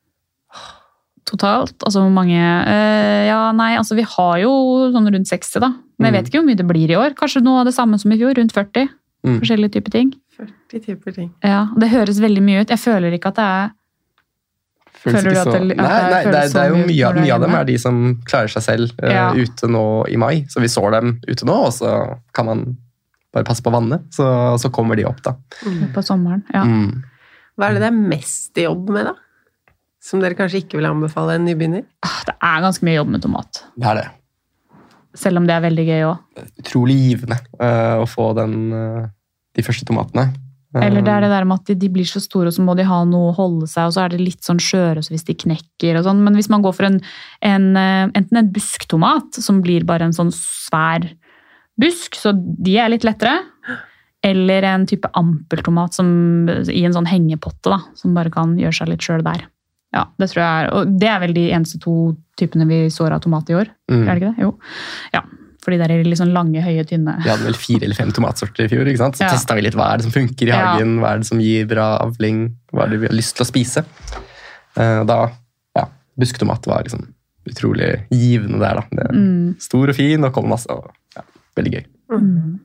Totalt, altså hvor mange eh, Ja, nei, altså vi har jo sånn rundt seksti da. Men jeg Mm. vet ikke hvor mye det blir i år. Kanskje noe av det samme som i fjor, rundt førti. Mm. Forskjellige typer ting. førti typer ting. Ja, og det høres veldig mye ut. Jeg føler ikke at det er Føles Føler du ikke at så- det- at Nei, det nei, det, føles er, det er jo sånn ut mye, av- når du er mye av dem hjemme? er de som klarer seg selv uh, Ja. ute nå i mai. Så vi sår dem ute nå, og så kan man bare passe på vannet. Så, så kommer de opp, da. på sommeren. Ja. Mm. Hva er det det er mest jobb med da? Som dere kanskje ikke vil anbefale en nybegynner? Ah, Det er ganske mye jobb med tomat. Det er det. Selv om det er veldig gøy òg. Utrolig givende uh, å få den, uh, de første tomatene. Uh, Eller det er det der med at de, de blir så store, og så må de ha noe å holde seg, og så er det litt sånn skjøre så hvis de knekker og sånn. Men hvis man går for en, en, eh, enten en busktomat, som blir bare en sånn svær busk, så de er litt lettere. Eller en type ampeltomat som, i en sånn hengepotte, da, som bare kan gjøre seg litt sjøl der. Ja, det tror jeg er, og det er vel de eneste to typene vi sår av tomat i år. Mm. Er det ikke det? Jo. Ja, for de der er litt sånn lange, høye, tynne. Vi hadde vel fire eller fem tomatsorter i fjor, ikke sant? Så Ja. testet vi litt hva er det som funker i Ja. hagen, hva er det som gir bra avling, hva er det vi har lyst til å spise. Uh, da, ja, busktomat var liksom utrolig givende der, da. Det er Mm. stor og fin, og kom masse, og ja, veldig gøy. Mm.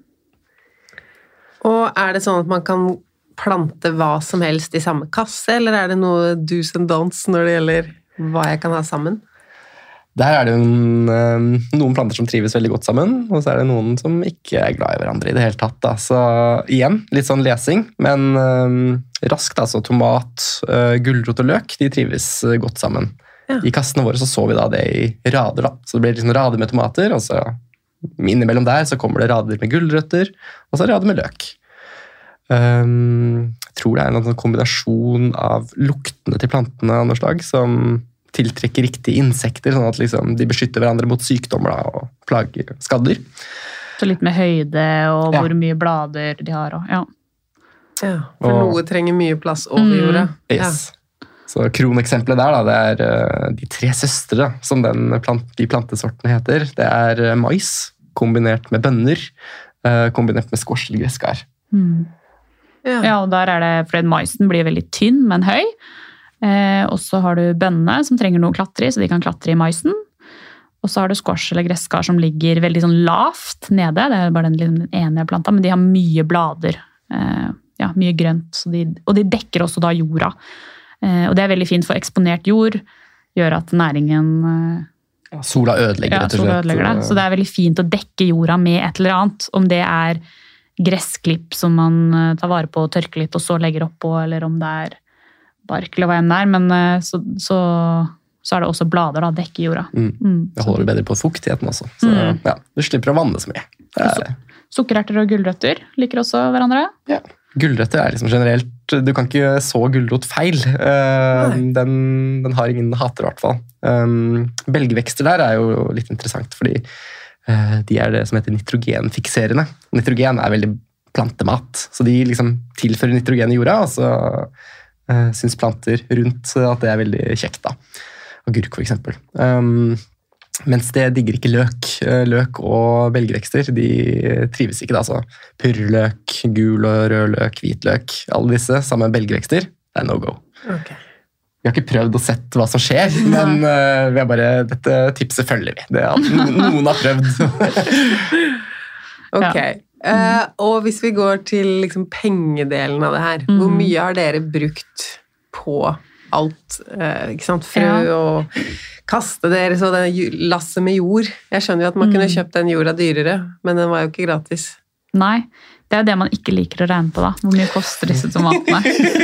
Og er det sånn at man kan plante hva som helst i samme kasse, eller er det noe do's and don'ts når det gjelder hva jeg kan ha sammen? Der er det jo en, eh, noen planter som trives veldig godt sammen, og så er det noen som ikke er glad i hverandre i det hele tatt. Da. Så igjen, litt sånn lesing, men eh, raskt. Altså tomat, eh, gulrot og løk, de trives eh, godt sammen. Ja. I kassene våre så, så vi da det i rader. Da. Så det blir liksom rader med tomater, og så innimellom der så kommer det rader med gulrøtter, og så rader med løk. Um, jeg tror det er en sånn kombinasjon av luktene til plantene av noe slag som tiltrekker riktige insekter, sånn at liksom de beskytter hverandre mot sykdommer da, og plager, skadder. Så litt med høyde og Ja. hvor mye blader de har. Og, ja. Ja, for Og- noe trenger mye plass over Mm. jorda. Yes. Så kroneksempelet der, da, det er uh, de tre søstre, da, som den plant, de plantesortene heter. Det er uh, mais kombinert med bønner, uh, kombinert med squash eller gresskar. Mm. Ja. Ja, og der er det, for maisen blir veldig tynn, men høy. Eh, og så har du bønnene som trenger noe å klatre i, så de kan klatre i maisen. Og så har du squash eller gresskar som ligger veldig sånn lavt nede. Det er bare den, liksom, den ene planta, men de har mye blader. Eh, ja, mye grønt. Så de, og de dekker også da jorda. Eh, og det er veldig fint for eksponert jord. Gjør at næringen eh, Sola ødelegger, ja, rett og sola slett. ødelegger det. Så det er veldig fint å dekke jorda med et eller annet. Om det er gressklipp som man eh, tar vare på og tørker litt og så legger oppå, eller om det er bark eller hva enn det er. Men eh, så, så, så er det også blader, da. Dekke jorda. Mm. Mm. Det holder bedre på fuktigheten også. Så Mm. ja, du slipper å vanne så mye. Det er, Sukkererter og gulrøtter liker også hverandre. ja. Gulrøtter er liksom generelt, du kan ikke så gulrot feil. Uh, den, den har ingen hater i hvert fall. Um, belgvekster der er jo litt interessant, fordi uh, de er det som heter nitrogenfikserende. Nitrogen er veldig plantemat, så de liksom tilfører nitrogen i jorda, og så Uh, syns planter rundt at det er veldig kjekt da. Agurk for eksempel. Um, mens det digger ikke løk. Uh, løk og belgvekster, de trives ikke da. Så purreløk, gul og rød løk, hvitløk, alle disse sammen med belgvekster, det er no go. Ok. Vi har ikke prøvd å sett hva som skjer, men uh, vi har bare, dette tipset følger vi. Det er, noen har prøvd. Ok. Ja. Uh, og hvis vi går til liksom, pengedelen av det her, mm. hvor mye har dere brukt på alt? Uh, ikke sant? Frø ja. Og kaste deres og den lasset med jord. Jeg skjønner jo at man mm. kunne kjøpt den jorda dyrere, men den var jo ikke gratis. Nei, det er jo det man ikke liker å regne på da. Hvor mye koster disse tomatene?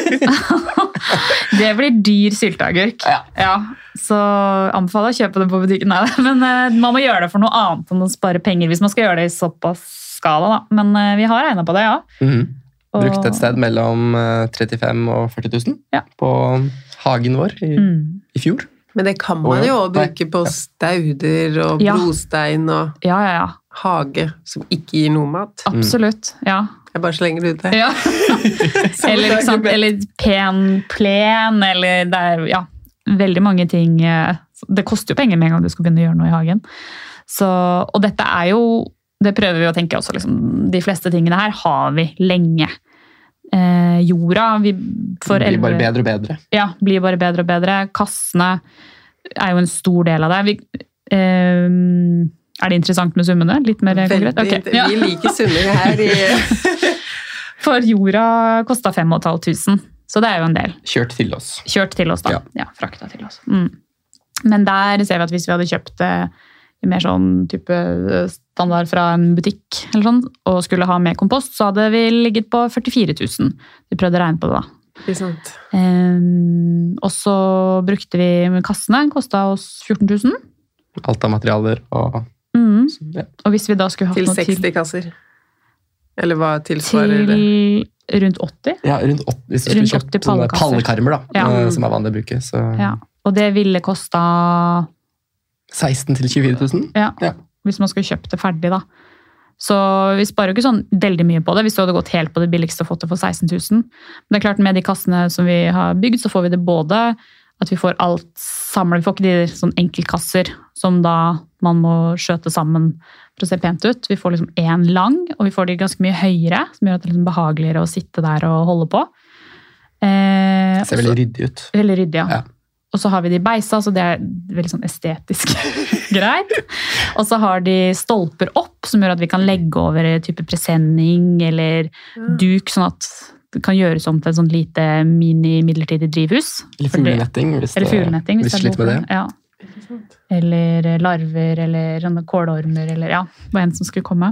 Det blir dyr sylteagurk. Ja. Ja, så anbefaler å kjøpe det på butikken. Nei, men uh, man må gjøre det for noe annet enn å spare penger hvis man skal gjøre det i såpass skala, da. Men uh, vi har regnet på det, ja. Mm-hmm. Brukte et sted mellom uh, trettifem og førti tusen ja. På hagen vår i, mm. i fjor. Men det kan man jo bruke på stauder og ja. Brostein og ja, ja, ja. Hage som ikke gir noe mat. Absolutt, ja. Jeg bare slenger det ut der. Ja. eller, ikke sant, eller pen plen, eller det er, ja, veldig mange ting. Det koster jo penger med en gang du skal begynne å gjøre noe i hagen. Så, og dette er jo det prøver vi å tenke også, liksom, de fleste tingene her har vi lenge. Eh, jorda, vi får blir bare bedre og bedre. Ja, blir bare bedre og bedre. Kassene er jo en stor del av det. Vi, eh, er det interessant med summene? Litt mer konkret? Okay. Ja. Vi liker summer her. I... For jorda kostet fem og et halvt tusen, så det er jo en del. Kjørt til oss. Kjørt til oss da, ja, ja frakta til oss. Mm. Men der ser vi at hvis vi hadde kjøpt mer sånn type standard fra en butikk eller sånn, og skulle ha med kompost, så hadde vi ligget på førtifire tusen. Vi prøvde å regne på det da. Det er sant. Um, og så brukte vi med kassene, kostet oss fjorten tusen. Alt av materialer og... Mm. Ja. Og hvis vi da skulle hatt til noe til... Til seksti kasser? Eller hva tilsvarer det? Til rundt åtti. Ja, rundt åtti. Hvis vi skulle kjøpt sånne pallekarmer da, ja. Som er vanlig å bruke. Så... Ja. Og det ville kostet... seksten til tjuefire tusen? Ja, ja, hvis man skulle kjøpt det ferdig da. Så vi sparer jo ikke sånn veldig mye på det, hvis du hadde gått helt på det billigste og fått det for seksten tusen. Men det er klart med de kassene som vi har bygd, så får vi det både at vi får alt samlet. Vi får ikke de sånn enkeltkasser som da man må skjøte sammen for å se pent ut. Vi får liksom en lang, og vi får de ganske mye høyere, som gjør at det er liksom behageligere å sitte der og holde på. Eh, det ser veldig ryddig ut. Veldig ryddig, ja. ja. Og så har vi de beisa, så det er veldig sånn estetisk greit. Og så har de stolper opp, som gjør at vi kan legge over type presenning eller duk, sånn at det kan gjøres om til et sånn lite mini-midlertidig drivhus. Eller fuglenetting, hvis, eller fuglenetting, hvis det er litt med det. Ja. Eller larver, eller kålormer, eller ja, hva enn som skulle komme.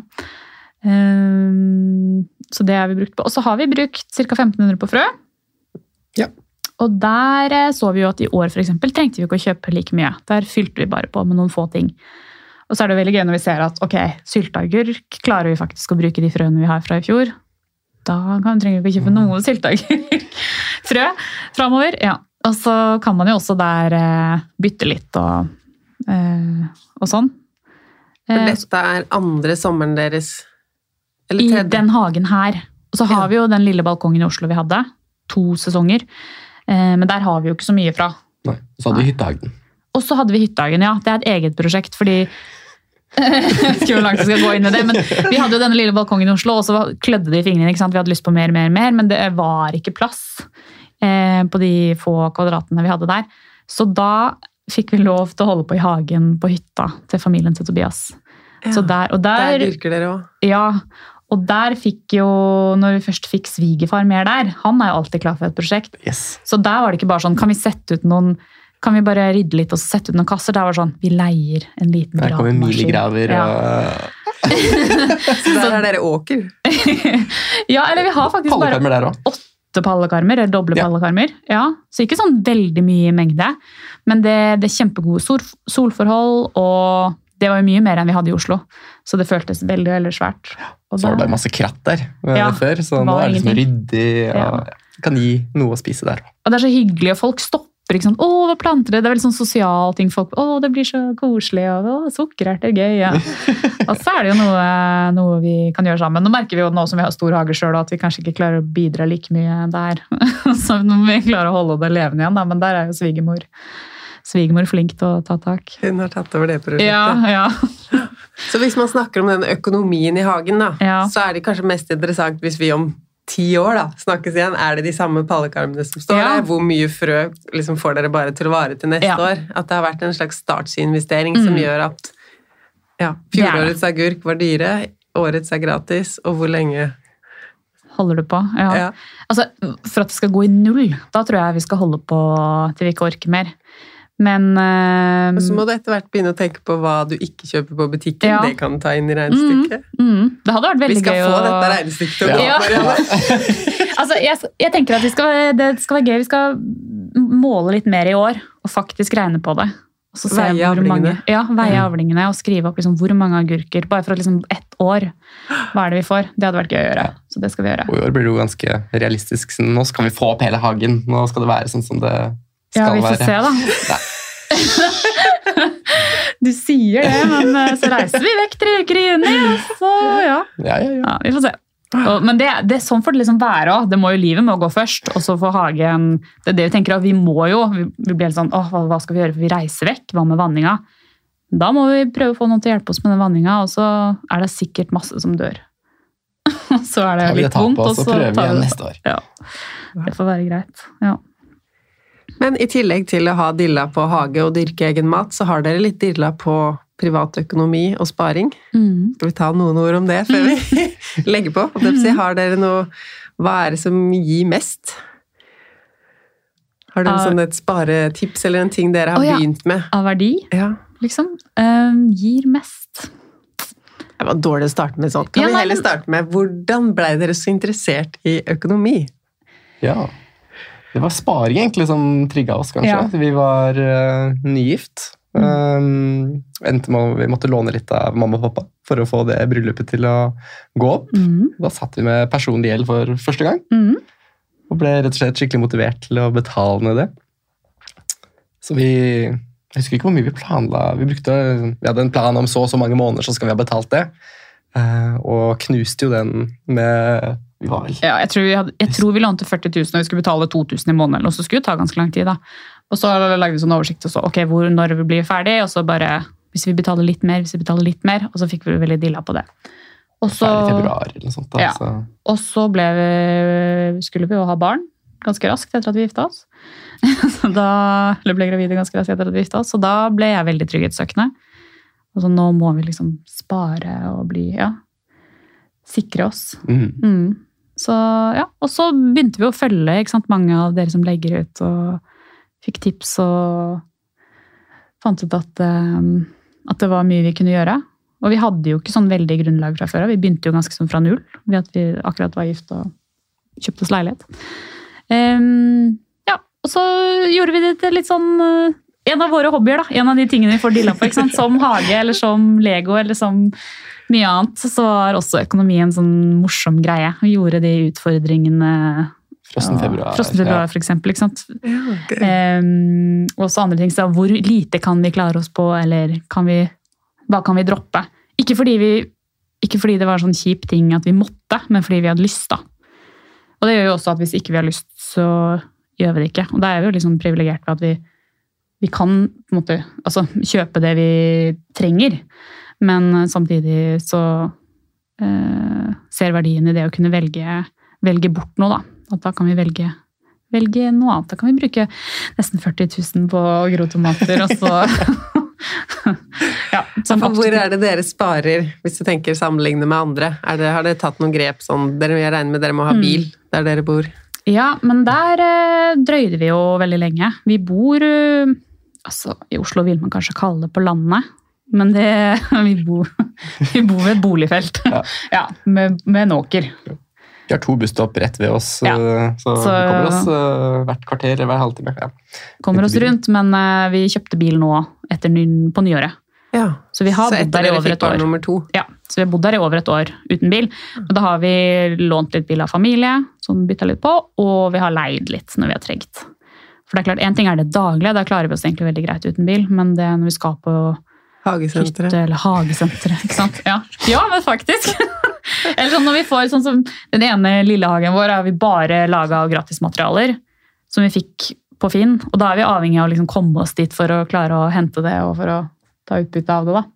Um, så det har vi brukt på. Og så har vi brukt ca. femten hundre på frø. Ja. Og der så vi jo at i år for eksempel trengte vi ikke å kjøpe like mye. Der fylte vi bare på med noen få ting. Og så er det veldig gøy når vi ser at ok, sylteagurk klarer vi faktisk å bruke de frøene vi har fra i fjor. Da kan, trenger vi ikke kjøpe noe sylteagurkfrø fremover. Ja. Og så kan man jo også der eh, bytte litt og, eh, og sånn. For dette er andre sommeren deres? Eller I den hagen her. Og så har ja. Vi jo den lille balkongen i Oslo vi hadde. To sesonger. Men der har vi jo ikke så mye fra. Nei, så hadde vi hyttehagen. Og så hadde vi hyttehagen, ja. Det er et eget prosjekt, fordi jeg vet ikke hvor langt jeg skal gå inn i det, men vi hadde jo denne lille balkongen i Oslo, og så klødde det i fingrene, ikke sant? Vi hadde lyst på mer, mer, mer, men det var ikke plass eh, på de få kvadratene vi hadde der. Så da fikk vi lov til å holde på i hagen på hytta til familien til Tobias. Ja, så der, og der, der virker dere også. Ja, og der fikk jo, når vi først fikk svigerfar mer der, han er jo alltid klar for et prosjekt. Yes. Så der var det ikke bare sånn, kan vi sette ut noen, kan vi bare rydde litt og sette ut noen kasser? Der var det sånn, vi leier en liten gravemaskin. Der kommer minigraver ja. og... Så der er dere åker? Ja, eller vi har faktisk pallekarmer bare der også. åtte pallekarmer, eller doble ja. pallekarmer. Ja, så ikke sånn veldig mye mengde, men det, det er kjempegode sol, solforhold, og det var jo mye mer enn vi hadde i Oslo. Så det føltes veldig, veldig svært. Og så var det bare masse kratt der ja, før, så nå er det liksom ryddig, og ja. kan gi noe å spise der. Og det er så hyggelig, og folk stopper grupper, ikke sant? Å, hva planter det? Det er veldig sånn sosial ting. Folk, å, det blir så koselig, og å, sukkerert er gøy, ja. Og så er det jo noe, noe vi kan gjøre sammen. Nå merker vi jo nå som vi har stor hage selv, at vi kanskje ikke klarer å bidra like mye der. Så nå må vi klare å holde det levende igjen, da. Men der er jo svigermor. Svigermor flink til å ta tak. Hun har tatt over det prosjektet. Ja, ja. Så hvis man snakker om den økonomien i hagen, da, Ja. så er det kanskje mest interessant hvis vi om ti år da, snakkes igjen. Er det de samme pallekarmene som står Ja. der? Hvor mye frø liksom, får dere bare til å vare til neste Ja. år? At det har vært en slags startsinvestering som Mm. gjør at ja, Det er det. fjorårets agurk var dyre, årets er gratis, og hvor lenge? Holder du på? Ja. Ja. Altså, for at det skal gå i null, da tror jeg vi skal holde på til vi ikke orker mer. Men eh, Og så må du etter hvert begynne å tenke på hva du ikke kjøper på butikken. Ja. Det kan ta inn i regnestykket. mm, det hadde vært Vi veldig skal gøy få å... dette regnestykket til å gå, Ja. Marianne. Altså, jeg, jeg tenker at vi skal, det skal være gøy. Vi skal måle litt mer i år, og faktisk regne på det. Og så se Veie hvor avlingene. Mange, ja, veie avlingene, og skrive opp liksom, hvor mange agurker, bare for liksom, ett år. Hva er det vi får? Det hadde vært gøy å gjøre. Så det skal vi gjøre. Og i år blir det jo ganske realistisk. Så nå skal vi få opp hele hagen. Nå skal det være sånn som det skal Ja, vi får være. se da. Du sier det, men eh, så reiser vi vekk tre uker i juni, og så ja. Ja, ja, ja. Ja, vi får se. Og, men det, det er sånn for det liksom være også. Det må jo livet må gå først, og så får hagen... Det er det vi tenker at vi må jo, vi, vi blir litt sånn, åh, hva, hva skal vi gjøre, for vi reiser vekk, hva med vanninga? Da må vi prøve å få noen til å hjelpe oss med den vanninga, og så er det sikkert masse som dør. Så er det Tar vi det litt tapet, vondt, og og så så prøver vi tar igjen det. neste år. Ja, det får være greit, ja. Men i tillegg til å ha dilla på hage og dyrke egen mat, så har dere litt dilla på privatøkonomi og sparing. Mm. Skal vi ta noen ord om det før vi legger på? Har dere noe, hva er det som gir mest? Har dere Av- sånn et sparetips eller en ting dere har Å, ja. begynt med? Av verdi, Ja. liksom, eh, gir mest. Det var dårlig å starte med sånt. Kan Ja, vi nei, heller men- starte med hvordan ble dere så interessert i økonomi? Ja. Det var sparing egentlig som trigget oss, kanskje. Ja. Vi var uh, nygift. Um, endte med å- vi måtte låne litt av mamma og pappa for å få det bryllupet til å gå opp. Mm. Da satt vi med personlig gjeld for første gang, Mm. og ble rett og slett skikkelig motivert til å betale ned det. Så vi, jeg husker ikke hvor mye vi planla. Vi, brukte, vi hadde en plan om så og så mange måneder, så skal vi ha betalt det. Uh, og knuste jo den med, vi var vel Ja, jeg tror, vi hadde, jeg tror vi lånte førti tusen, og vi skulle betale to tusen i måneden, og så skulle det ta ganske lang tid da. Og så lagde vi sånn oversikt, og så, ok, hvor, når vi blir ferdig, og så bare, hvis vi betaler litt mer, hvis vi betaler litt mer, og så fikk vi veldig dilla på det. Og så, ferdig i februar eller noe sånt. Da, Ja. så. og så ble vi, skulle vi jo ha barn ganske raskt etter at vi gifta oss. Så da, eller ble gravide ganske raskt etter at vi gifta oss, så da ble jeg veldig trygghetssøkende. Og så nå må vi liksom spare og bli, ja, sikre oss. Mm. Mm. Så, ja. Og så begynte vi å følge ikke sant, mange av dere som legger ut, og fikk tips og fant ut at, um, at det var mye vi kunne gjøre. Og vi hadde jo ikke sånn veldig grunnlag fra før. Vi begynte jo ganske sånn fra null, ved at vi akkurat var gift og kjøpte oss leilighet. Um, ja, og så gjorde vi det til litt sånn uh, en av våre hobbyer, da. En av de tingene vi får dilla på, ikke sant? Som hage, eller som Lego, eller som mye annet. Så var også økonomi en sånn morsom greie. Vi gjorde de utfordringene. Frossen februar. Frossen februar, for eksempel, ikke sant? Ja, gøy. Um, og så andre ting, så hvor lite kan vi klare oss på, eller kan vi, hva kan vi droppe? Ikke fordi, vi, ikke fordi det var en sånn kjip ting at vi måtte, men fordi vi hadde lyst da. Og det gjør jo også at hvis ikke vi har lyst, så gjør vi det ikke. Og da er vi jo liksom privilegert ved at vi, vi kan på en måte, altså, kjøpe det vi trenger, men samtidig så eh, ser verdien i det å kunne velge, velge bort noe da. At da kan vi velge, velge noe annet. Da kan vi bruke nesten førti tusen på å gro tomater, og så... ja, sånn Hvor er det dere sparer, hvis du tenker sammenligne med andre? Er det, har dere tatt noen grep sånn, dere, jeg regner med dere må ha bil der dere bor? Ja, men der eh, drøyde vi jo veldig lenge. Vi bor, eh, altså i Oslo vil man kanskje kalle det på landet, men det, vi, bor, vi bor ved et boligfelt. Ja. Ja, med, med en åker. Vi har to busstopp rett ved oss, Ja. så, Så- vi kommer oss uh, hvert kvarter eller hver halvtime. Ja. Kommer oss Etter bilen. rundt, men eh, vi kjøpte bil nå etter, ny- på nyåret. Ja. Så vi har Så bodd etter der i dere over fikk et barn år. nummer to. Ja, så vi har bodd der i over et år uten bil. Og da har vi lånt litt bil av familie, som bytta litt på, og vi har leid litt når vi har trengt. For det er klart, en ting er det daglige, da klarer vi oss egentlig veldig greit uten bil, men det er når vi skal på Hagesenteret. hytte eller hagesenteret, ikke sant? Ja, ja men faktisk. Eller sånn når vi får, sånn som den ene lille hagen vår, har vi bare laget av gratismaterialer, som vi fikk på Finn, og da er vi avhengig av å liksom komme oss dit for å klare å hente det, og for å ta utbytte av det da.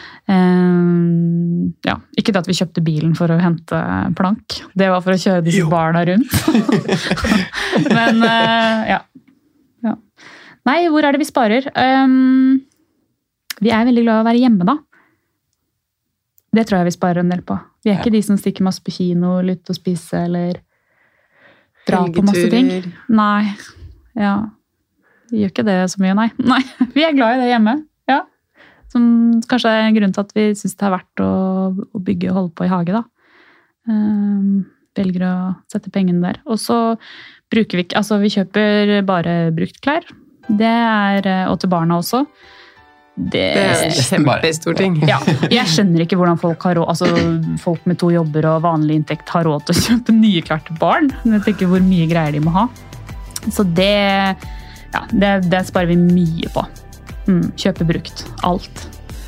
Um, ja, ikke det at vi kjøpte bilen for å hente plank. Det var for å kjøre disse jo. barna rundt. Men uh, ja. ja. Nei, hvor er det vi sparer? Um, vi er veldig glad i å være hjemme da. Det tror jeg vi sparer en del på. Vi er ja. ikke de som stikker masse på kino, lytte og spise, eller dra på masse ting. Nei, ja. Vi gjør ikke det så mye, nei. Nei, vi er glad i det hjemme. Ja. Som kanskje er en grunn til at vi synes det er verdt å, å bygge og holde på i hage da. Um, velger å sette pengene der. Og så bruker vi ikke, altså vi kjøper bare brukt klær. Det er, og til barna også. Det, det er en kjempestor ting. Ja, jeg skjønner ikke hvordan folk har råd, altså folk med to jobber og vanlig inntekt har råd til å kjøpe nye klær til barn. Jeg tenker hvor mye greier de må ha. Så det, ja, det, det sparer vi mye på. Mm, kjøpe brukt. Alt.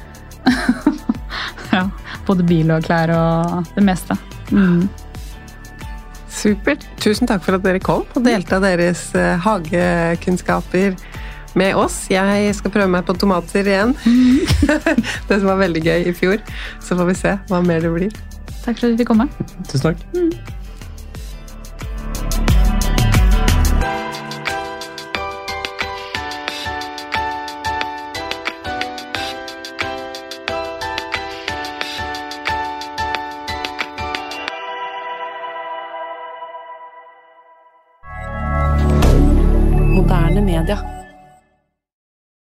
Ja, både bil og klær og det meste. Mm. Supert. Tusen takk for at dere kom og delte av deres hagekunnskaper med oss. Jeg skal prøve meg på tomater igjen. Mm. Det som var veldig gøy i fjor. Så får vi se hva mer det blir. Takk for at du fikk komme. Tusen takk. Mm.